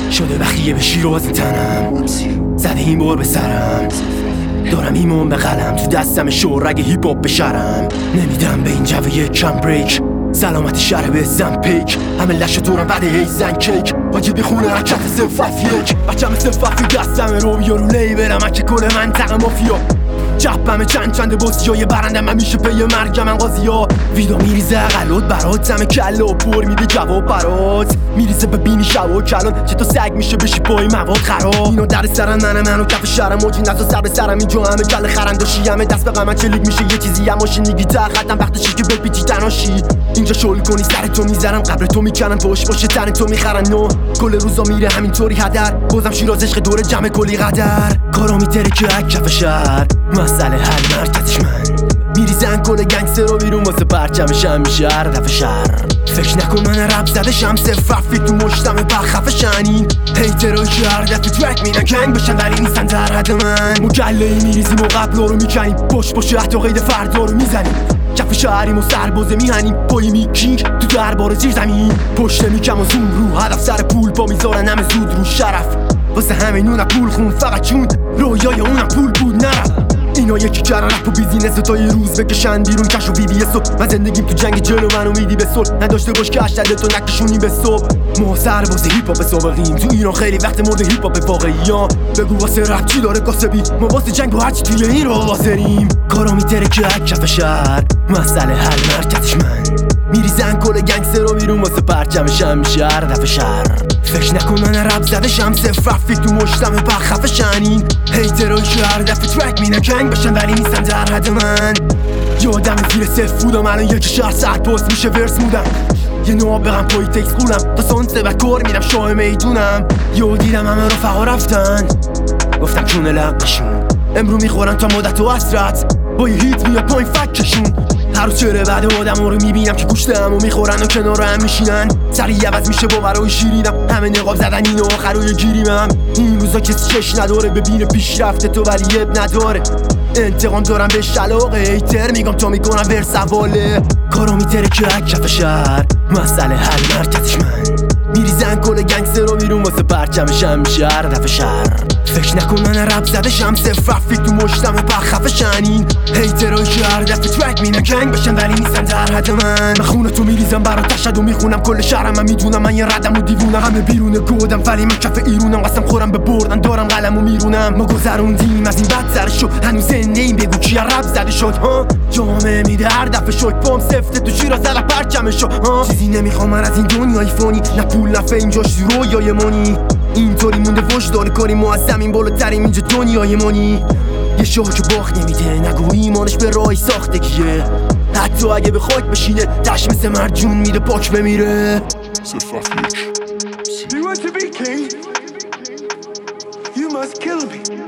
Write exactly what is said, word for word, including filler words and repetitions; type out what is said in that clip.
شده بخیه به شیر و باز تنم، زده این بار به سرم، دارم ایمان به قلم، تو دستم شورگ هیپ هاپ به شرم. نمیدم به این جو یک کم بریک، سلامت شهر به زن پیک، همه لش دورم بعد هی زن کیک، واجد بخونه حرکت صفت یک. بچم صفت دستم رو بیارو لیبرم اکه کل منطقه مافیا، جبمه چند چند بازی های برندم همیشه پی مرگم من قاضی ها. ویدا میریزه اقلات برات، زم کله و پر میده جواب برات، میریزه ببینی شب و کلان چه تو سگ میشه بشی پای مواد خراب. اینا در سرن منم منو کف شهرم موجی نزا سر به سرم اینجا همه کل خرنداشی، همه دست به قمت چلیک میشه یه چیزی هم ماشین میگی تا ختم وقتشی که بپیچی تناشی. اینجا شل کنی سر تو میذارم قبر تو میکنم فوش باشه تن تو میخرن نو، کل روزا میره همینطوری هدر، بازم شیراز عشق دور جمع کلی قدر. کارا میتره که کف شهر مسئله حل مرکزش من، میریزن کل گنگستر رو بیرون واسه پرچمشم میشه هر دفعه شهر. فکر نکن من رب زده شم صفر رفیق تو مشتم بخفشن، این هیترهایی که هر دفعه ترک میدن کنگ بشن ولی نیستن در حد من. مگلهی میریزیم و قبلا رو میکنیم، پشت باشه حتی قید فردا رو میزنیم، کف شهریم و سربازه میهنیم پای میکینگ تو دربار زیر زمین. پشت میکم و زوم رو هدف سر پول پا میذارن همه زود رو شرف، واسه همه نونم پول خون فقط چون رویای اونم پول بود نرف. اینا یکی کردن رپ و بیزینس تا یه روز بکشن بیرون کش و بی بی اسو، من زندگیم تو جنگ جلو منو میدی به صلح، نداشته باش که اشتده تو نکشونی به صبح. ما سرباز هیپ هاپ سابقیم تو ایران، خیلی وقت مورد هیپ هاپ واقعیام، بگو واسه رپ چی داره کاسبی، ما واسه جنگ و هرچی توی این رو واسریم. کارا میتره که کف شهر مسئله حل مرکزش من، میریزن کل گنگستر رو بیرون واسه پرچمشم میشه هر دفعه شهر. فکر نکن من رب زده شم صفر رفیق تو مشتم بخفشن، این هیترهایی که هر دفعه ترک میدن کنگ بشن ولی نیستن در حد من. یادم زیر صفر بودم الان یکی شهر ساعت پست میشه ورس مودم، یه نابغم پای تکس خونم تا سانسه و کار میرم شاه میدونم. یه دیدم همه رفقا رفتن گفتم چونه لقشون، امرو میخورن تا مدت و حسرت با یه هیت میاد پایین فکشون. هر روز چره بعد آدم رو میبینم که گوشته همو میخورن و کنار هم میشینن، سریع عوض میشه باورای شیرینم، همه نقاب زدن این آخرای گیریمم. این روزا کسی چش نداره ببینه پیشرفت تو ولی اب نداره، انتقام دارم به شلاقه ایتر میگم تا میکنم ور سواله. کارا میتره که کف شهر مسئله حل مرکزش من، میریزن کل گنگستر رو بیرون واسه پرچمشم میشه هر دفعه شهر. فکر نکن من رب زده شم صفر رفیق تو مشتم بخفشن، این هیترهایی که هر دفعه ترک میدن کنگ بشن ولی نیستن در حد من. من خونه تو میریزم برا تشهد و میخونم کل شهرم، من میدونم من یه ردم و دیوونم، همه بیرون گودم ولی من کف ایرونم، قسم خورم به بردن دارم قلم و میرونم. ما گذروندیم از این بد سرشو هنوز زنده این بگو کیا رب زده شد ها، جامعه میده هر دفعه شد پام سفته تو شیراز زدم پرچمشو ها. چیزی نمیخوام من از این دنیای فانی، نه پول نه فیم جاش رویای مانی، اینطوری مونده وجدان کاری ما از زمین بالاتریم اینجا دنیای مانی. یه شاه که باخت نمیده نگو ایمانش به رای ساختگیه، حتی اگه به خاک بشینه دشت مثل مرجون میده پاک بمیره. You want to be king? You must kill me.